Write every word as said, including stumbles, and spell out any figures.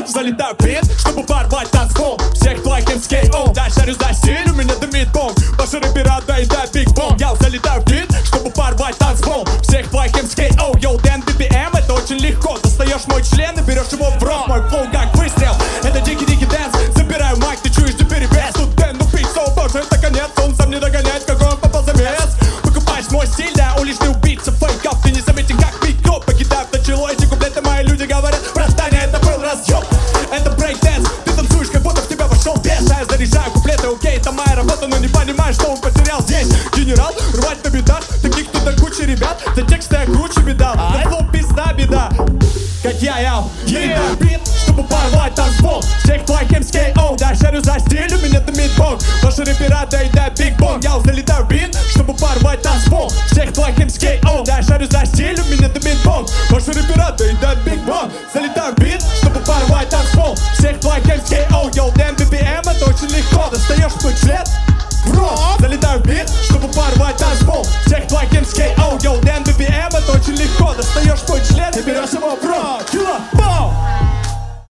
Залетаю в бит, чтобы порвать танцпол. Всех твоих эм кей о, да, шарю за стиль, у меня дымит бомб. Ваши рэпера, да и да, биг бомб. Я залетаю в бит, чтобы порвать танцпол. Всех твоих эм кей о, йоу, дэн, би пи эм, это очень легко. Достаешь мой член и берешь его в рот. Мой флоу как выстрел, это дикий-дикий дэнс. Забираю майк, ты чуешь, ты перебес. Тут дэн, ну пить, о боже, это конец. Он сам не догоняет, какой он попал замес. Покупаешь мой стиль, да, уличный убийца, фейков. Ты не заметен, как пик-топ. Покидаю в начало, эти куплеты мои люди говорят. Братане, это был разъем. Это брейк-дэнс, ты танцуешь, как будто в тебя вошел бес. А я заряжаю куплеты, окей, это моя работа, но не понимаешь, что он потерял здесь. Генерал, рвать на бедах, таких тут до кучи ребят. За тексты я круче беда, на флоу пизда беда. Как я, я, yeah. Бит, чтобы порвать танцпол. Всех твоих эм кей о, да, шарю за стиль, у меня дымит бомб. Ваши рэпера, да и да, биг бомб. Я залетаю в бит, чтобы порвать танцпол. Всех твоих эм кей о, да, шарю за стиль, у меня дымит бомб. Ваши рэпера, да и да, биг бомб. Залетаю в бит, чтобы порвать танцпол. Всех твоих эм кей о, йоу, дэн, би пи эм, это очень легко. Достаешь свой член в рот. Залетаю в бит, чтобы порвать танцпол. Всех твоих эм кей о, йоу, дэн, би пи эм, это очень